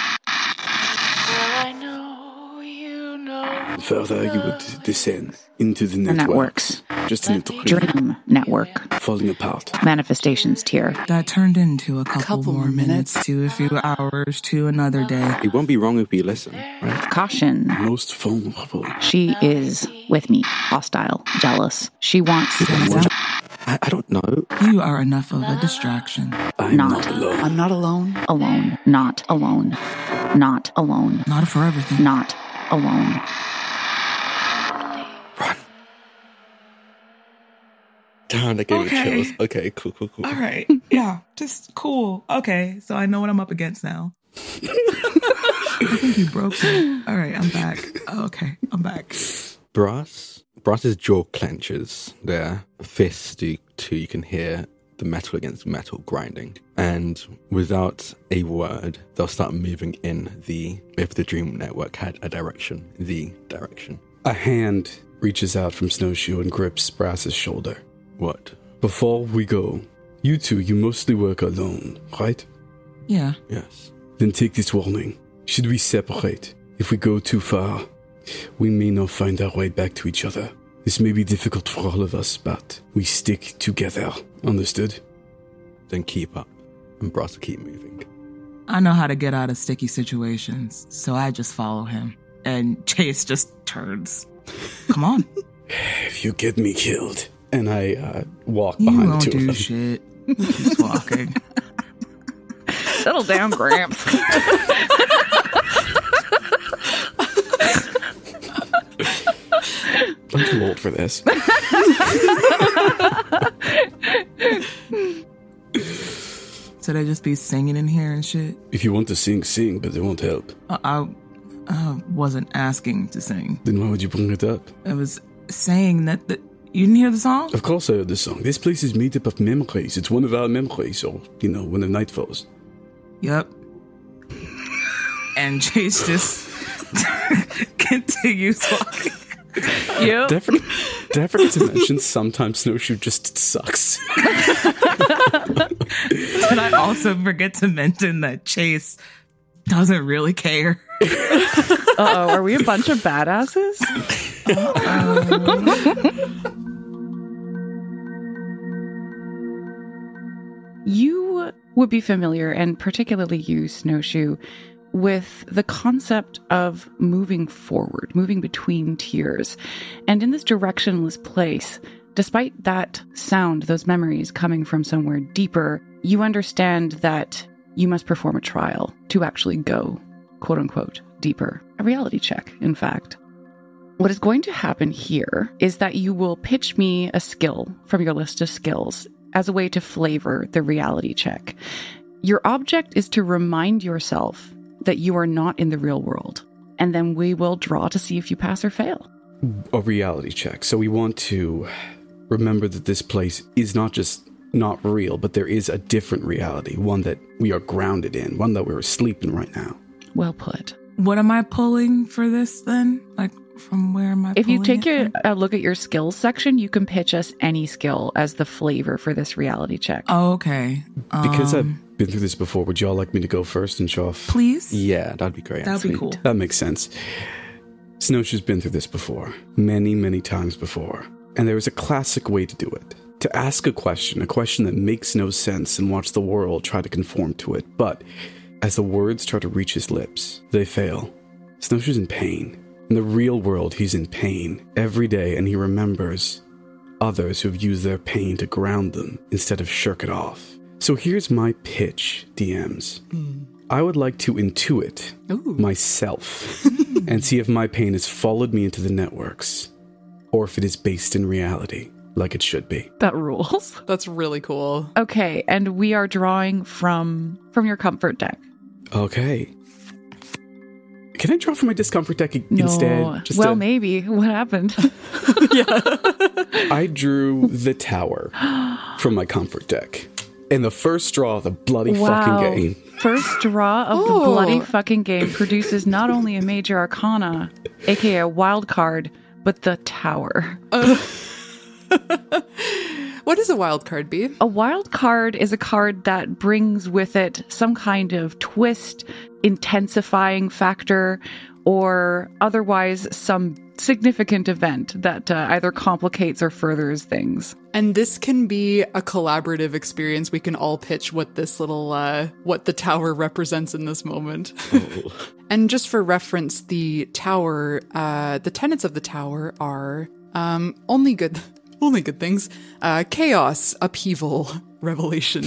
Further, you would descend into the networks. Just in a Dream Network. Falling apart. Manifestations tier. That turned into a couple more minutes to a few hours to another day. It won't be wrong if we listen, right? Caution. Most vulnerable. She is with me. Hostile. Jealous. She wants... I don't know. You are enough of a distraction. I'm not alone. I'm not alone. Alone. Not alone. Not alone. Not for everything. Not alone. Run. Darn, that gave me chills. Okay, cool. All right. Yeah, just cool. Okay, so I know what I'm up against now. I think you broke me. All right, I'm back. Oh, okay, I'm back. Brass's jaw clenches. Their fists you can hear the metal against metal grinding. And without a word, they'll start moving if the Dream Network had a direction, the direction. A hand reaches out from Snowshoe and grips Brass's shoulder. What? Before we go, you two, you mostly work alone, right? Yeah. Yes. Then take this warning. Should we separate, if we go too far, we may not find our way back to each other. This may be difficult for all of us, but we stick together. Understood? Then keep up, and Brass will keep moving. I know how to get out of sticky situations, so I just follow him. And Chase just turns. Come on. If you get me killed. And I walk You behind won't the two do of them. shit. He's walking. Settle down, Gramps. I'm too old for this. Should I just be singing in here and shit? If you want to sing, but it won't help. I wasn't asking to sing. Then why would you bring it up? I was saying that you didn't hear the song? Of course I heard the song. This place is made up of memories. It's one of our memories, or, when the night falls. Yep. And Chase just continues walking. Yep. Definitely to mention, sometimes Snowshoe just sucks. Did I also forget to mention that Chase doesn't really care? Uh-oh, are we a bunch of badasses? You would be familiar, and particularly you, Snowshoe, with the concept of moving forward, moving between tiers. And in this directionless place, despite that sound, those memories coming from somewhere deeper, you understand that you must perform a trial to actually go, quote unquote, deeper. A reality check, in fact. What is going to happen here is that you will pitch me a skill from your list of skills as a way to flavor the reality check. Your object is to remind yourself that you are not in the real world, and then we will draw to see if you pass or fail. A reality check. So we want to remember that this place is not just not real, but there is a different reality, one that we are grounded in, one that we're asleep in right now. Well put. What am I pulling for this then? Like, from where am I If you pulling take it from? a look at your skills section, you can pitch us any skill as the flavor for this reality check. Oh, okay. Because I've been through this before, would y'all like me to go first and show off? Please? Yeah, that'd be great. That'd be cool. That makes sense. Snowshoe's been through this before. Many, many times before. And there is a classic way to do it. To ask a question that makes no sense, and watch the world try to conform to it. But as the words try to reach his lips, they fail. Snowshoe's in pain. In the real world, he's in pain every day, and he remembers others who've used their pain to ground them instead of shirk it off. So here's my pitch, DMs. I would like to intuit myself and see if my pain has followed me into the networks, or if it is based in reality, like it should be. That rules. That's really cool. Okay, and we are drawing from your comfort deck. Okay. Can I draw from my discomfort deck instead? Well, maybe. What happened? I drew the tower from my comfort deck. In the first draw of the bloody fucking game. First draw of the bloody fucking game produces not only a major arcana, aka a wild card, but the tower. What does a wild card be? A wild card is a card that brings with it some kind of twist, intensifying factor, or otherwise some significant event that either complicates or furthers things. And this can be a collaborative experience. We can all pitch what this little, what the tower represents in this moment. And just for reference, the tower, the tenets of the tower are only good things. Chaos, upheaval, revelation.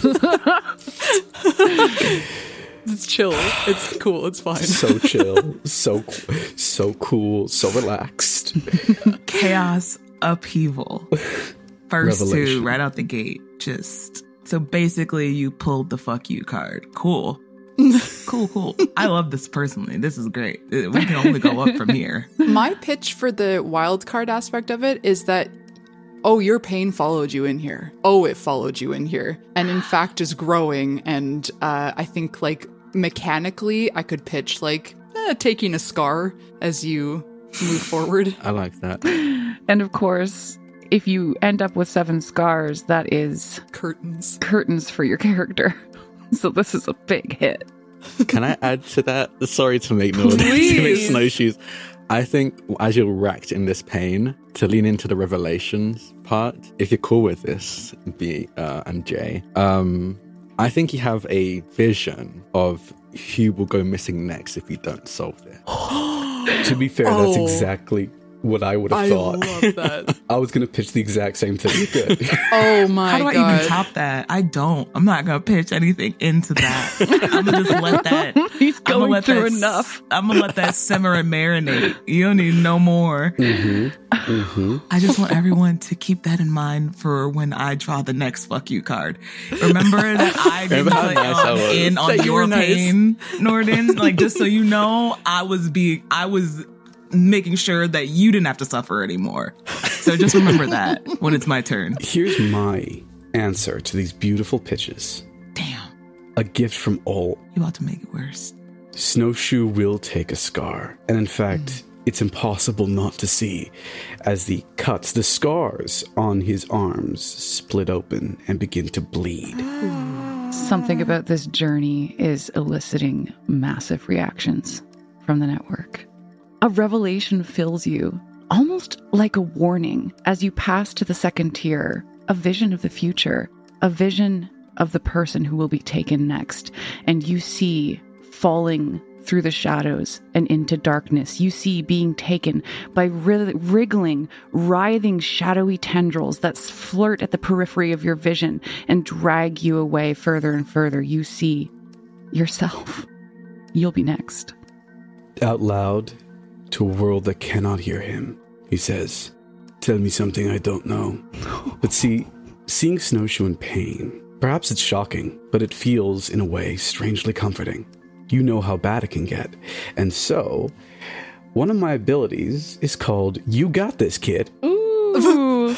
It's chill. It's cool. It's fine. So chill. So cool. So relaxed. Chaos, upheaval. First Revelation. two, right out the gate. So basically you pulled the fuck you card. Cool. Cool. I love this personally. This is great. We can only go up from here. My pitch for the wild card aspect of it is that, oh, your pain followed you in here. Oh, it followed you in here. And in fact is growing. And I think like mechanically I could pitch like taking a scar as you move forward. I like that. And of course, if you end up with 7 scars, that is curtains for your character. So this is a big hit. Can I add to that? Sorry to make noise. To make snowshoes. I think as you're racked in this pain, to lean into the revelations part, if you're cool with this, B and J, I think you have a vision of who will go missing next if you don't solve this. To be fair, that's exactly what I would have thought. I love that. I was going to pitch the exact same thing. Good. Oh my God. How do I even top that? I don't. I'm not going to pitch anything into that. I'm going to just let that. He's going through enough. I'm going to let that simmer and marinate. You don't need no more. I just want everyone to keep that in mind for when I draw the next fuck you card. Remember that I didn't put in on your pain, Norden? Like, just so you know, I was making sure that you didn't have to suffer anymore. So just remember that when it's my turn. Here's my answer to these beautiful pitches. Damn. A gift from all. You about to make it worse. Snowshoe will take a scar. And in fact, it's impossible not to see as the scars on his arms split open and begin to bleed. Something about this journey is eliciting massive reactions from the network. A revelation fills you, almost like a warning, as you pass to the second tier, a vision of the future, a vision of the person who will be taken next. And you see falling through the shadows and into darkness. You see being taken by wriggling, writhing, shadowy tendrils that flirt at the periphery of your vision and drag you away further and further. You see yourself. You'll be next. Out loud, to a world that cannot hear him, he says, "Tell me something I don't know." But seeing Snowshoe in pain, perhaps it's shocking, but it feels, in a way, strangely comforting. You know how bad it can get. And so, one of my abilities is called You Got This, Kid. Ooh.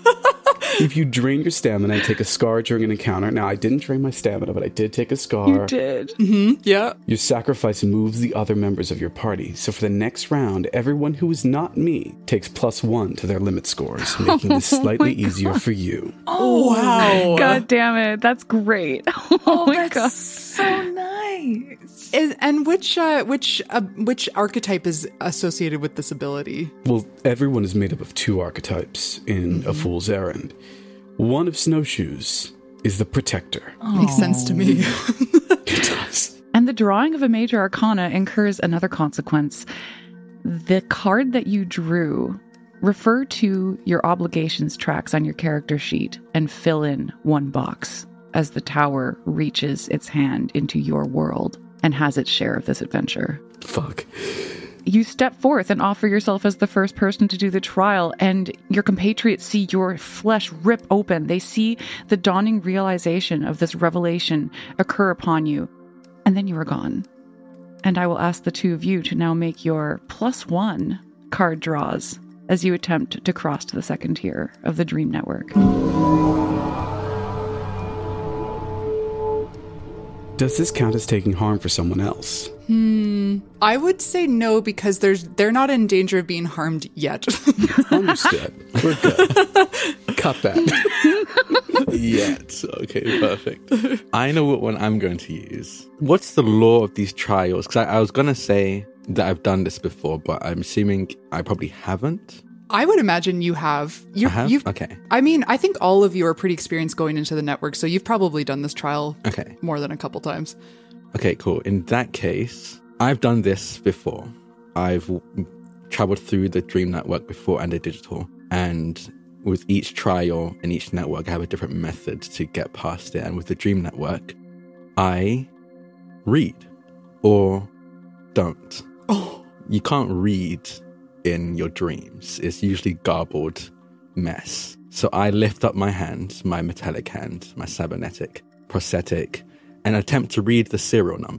If you drain your stamina and take a scar during an encounter. Now, I didn't drain my stamina, but I did take a scar. You did. Mm-hmm. Yeah. Your sacrifice moves the other members of your party. So for the next round, everyone who is not me takes +1 to their limit scores, making this slightly easier for you. Oh, wow. God damn it. That's great. Oh my God. So nice. And which archetype is associated with this ability? Well, everyone is made up of 2 archetypes in A Fool's Errand. One of Snowshoes is the Protector. Makes sense to me. It does. And the drawing of a major arcana incurs another consequence. The card that you drew, refer to your obligations tracks on your character sheet and fill in 1 box as the tower reaches its hand into your world and has its share of this adventure. Fuck. You step forth and offer yourself as the first person to do the trial, and your compatriots see your flesh rip open. They see the dawning realization of this revelation occur upon you, and then you are gone. And I will ask the 2 of you to now make your +1 card draws as you attempt to cross to the second tier of the Dream Network. Does this count as taking harm for someone else? I would say no, because they're not in danger of being harmed yet. Understood. We're good. Cut that. Yet. Okay, perfect. I know what one I'm going to use. What's the law of these trials? Because I was going to say that I've done this before, but I'm assuming I probably haven't. I would imagine you have. I have? Okay. I mean, I think all of you are pretty experienced going into the network, so you've probably done this trial more than a couple times. Okay, cool. In that case, I've done this before. I've traveled through the Dream Network before and the digital. And with each trial and each network, I have a different method to get past it. And with the Dream Network, I read or don't. Oh. You can't read in your dreams. It's usually garbled mess. So I lift up my hand, my metallic hand, my cybernetic, prosthetic, and attempt to read the serial number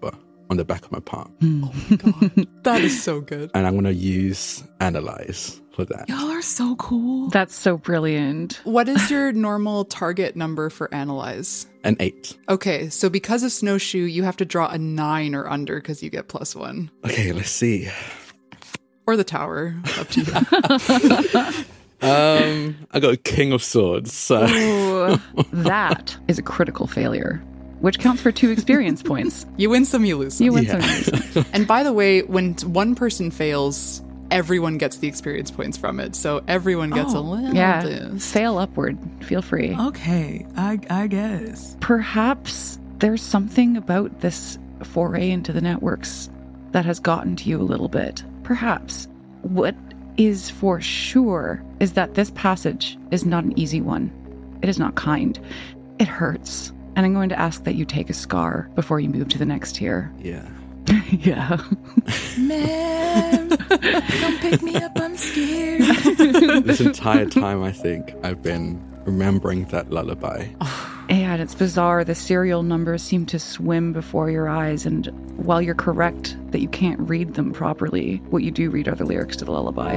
on the back of my palm. Oh my god. That is so good. And I'm going to use Analyze for that. Y'all are so cool. That's so brilliant. What is your normal target number for Analyze? An 8. Okay, so because of Snowshoe, you have to draw a 9 or under because you get +1. Okay, let's see. Or the tower, up to you. I got a King of Swords, so... Ooh, that is a critical failure, which counts for 2 experience points. You win some, you lose some. You win some, you lose some. And by the way, when one person fails, everyone gets the experience points from it. So everyone gets a little boost. Fail upward. Feel free. Okay, I guess. Perhaps there's something about this foray into the networks that has gotten to you a little bit. Perhaps. What is for sure is that this passage is not an easy one. It is not kind. It hurts. And I'm going to ask that you take a scar before you move to the next tier. Yeah. Yeah. Man, don't pick me up, I'm scared. This entire time, I think, I've been remembering that lullaby. And it's bizarre. The serial numbers seem to swim before your eyes, and while you're correct that you can't read them properly, what you do read are the lyrics to the lullaby.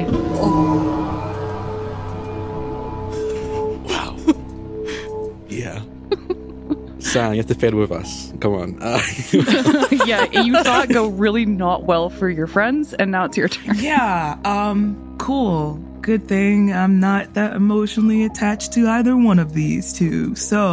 Wow. Yeah. Sam, you have to fade with us. Come on. Yeah, you saw it go really not well for your friends, and now it's your turn. Yeah, cool. Good thing I'm not that emotionally attached to either one of these two. So,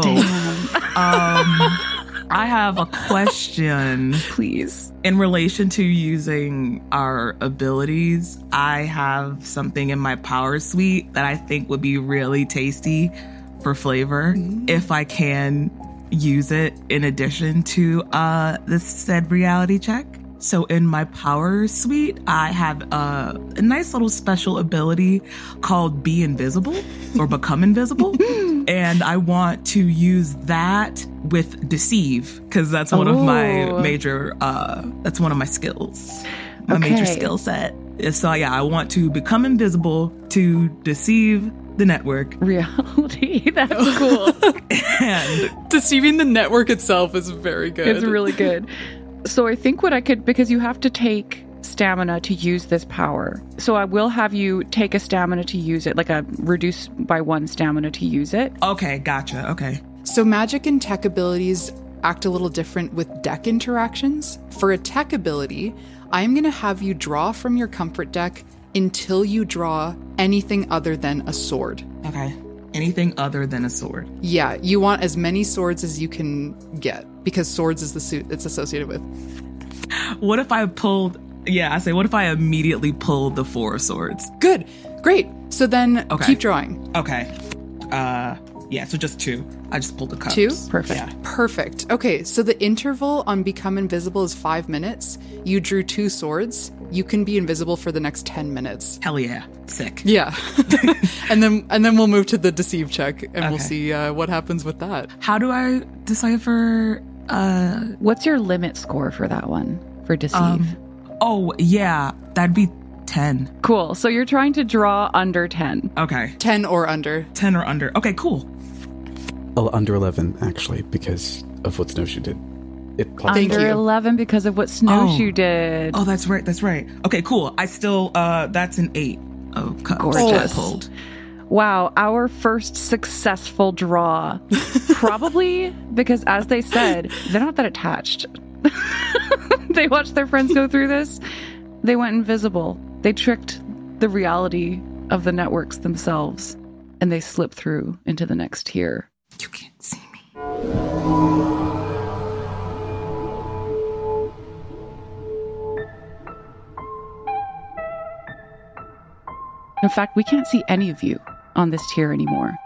I have a question. Please. In relation to using our abilities, I have something in my power suite that I think would be really tasty for flavor if I can use it in addition to the said reality check. So in my power suite, I have a nice little special ability called Be Invisible or Become Invisible. And I want to use that with Deceive because that's one of my major, that's one of my skills, my major skill set. So yeah, I want to become invisible to deceive the network. Reality, that's cool. And deceiving the network itself is very good. It's really good. So I think what I could, because you have to take stamina to use this power. So I will have you take a stamina to use it, like a reduce by 1 stamina to use it. Okay, gotcha. Okay. So magic and tech abilities act a little different with deck interactions. For a tech ability, I'm going to have you draw from your comfort deck until you draw anything other than a sword. Okay. Anything other than a sword. Yeah, you want as many swords as you can get because swords is the suit it's associated with. What if I pulled... Yeah, I say, what if I immediately pulled the 4 swords? Good. Great. So then keep drawing. Okay. Yeah, so just 2. I just pulled the cups. 2? Perfect. Yeah. Perfect. Okay, so the interval on Become Invisible is 5 minutes. You drew 2 swords. You can be invisible for the next 10 minutes. Hell yeah. Sick. Yeah. and then we'll move to the Deceive check and we'll see what happens with that. How do I decipher... What's your limit score for that one, for Deceive? That'd be 10. Cool. So you're trying to draw under 10. Okay. 10 or under. 10 or under. Okay, cool. Oh, under 11, actually, because of what Snowshoe did. Under 11 because of what Snowshoe did. Oh, that's right. That's right. Okay, cool. I still, that's an 8 of cups. Gorgeous. Pulled. Wow, our first successful draw. Probably because, as they said, they're not that attached. They watched their friends go through this. They went invisible. They tricked the reality of the networks themselves, and they slipped through into the next tier. You can't see me. In fact, we can't see any of you on this tier anymore.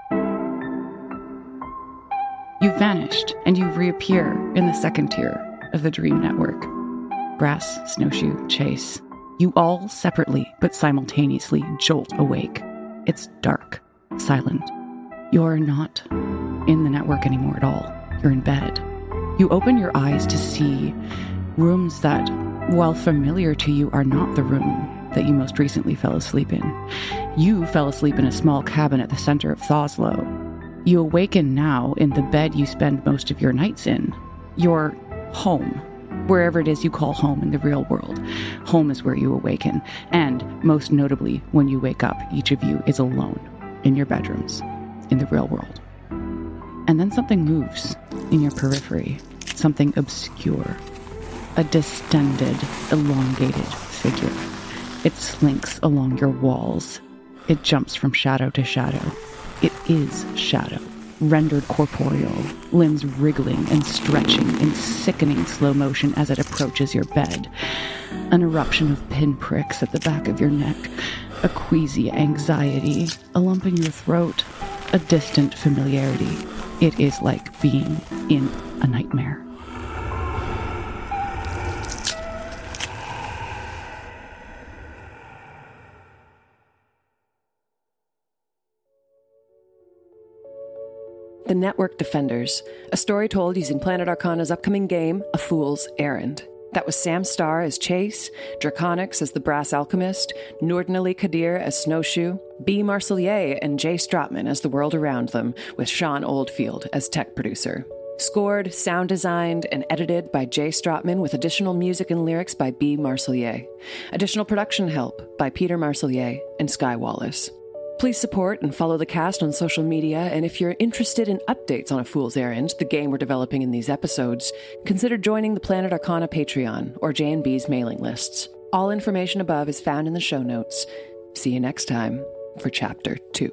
You've vanished, and you reappear in the second tier of the Dream Network. Brass, Snowshoe, Chase. You all separately, but simultaneously, jolt awake. It's dark, silent. You're not in the network anymore at all. You're in bed. You open your eyes to see rooms that, while familiar to you, are not the room that you most recently fell asleep in. You fell asleep in a small cabin at the center of Thoslo. You awaken now in the bed you spend most of your nights in. Your home. wherever it is you call home in the real world. Home is where you awaken, and most notably, when you wake up, each of you is alone in your bedrooms in the real world. And then something moves in your periphery, something obscure, a distended, elongated figure. It slinks along your walls. It jumps from shadow to shadow. It is shadow, rendered corporeal, limbs wriggling and stretching in sickening slow motion as it approaches your bed. An eruption of pinpricks at the back of your neck, a queasy anxiety, a lump in your throat, a distant familiarity. It is like being in a nightmare. The Network Defenders, a story told using Planet Arcana's upcoming game, A Fool's Errand. That was Sam Starr as Chase, Draconix as the Brass Alchemist, Noordin Ali Kadir as Snowshoe, B. Marcellier and Jay Stratman as the world around them, with Sean Oldfield as tech producer. Scored, sound designed, and edited by Jay Stratman with additional music and lyrics by B. Marcellier. Additional production help by Peter Marcellier and Sky Wallace. Please support and follow the cast on social media, and if you're interested in updates on A Fool's Errand, the game we're developing in these episodes, consider joining the Planet Arcana Patreon or J&B's mailing lists. All information above is found in the show notes. See you next time for Chapter 2.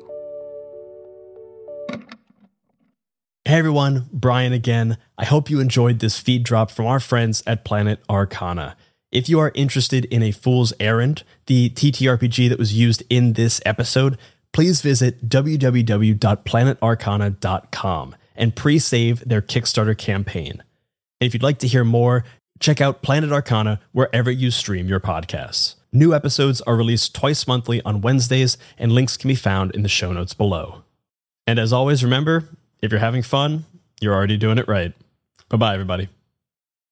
Hey everyone, Brian again. I hope you enjoyed this feed drop from our friends at Planet Arcana. If you are interested in A Fool's Errand, the TTRPG that was used in this episode, please visit www.planetarcana.com and pre-save their Kickstarter campaign. And if you'd like to hear more, check out Planet Arcana wherever you stream your podcasts. New episodes are released twice monthly on Wednesdays, and links can be found in the show notes below. And as always, remember, if you're having fun, you're already doing it right. Bye-bye, everybody.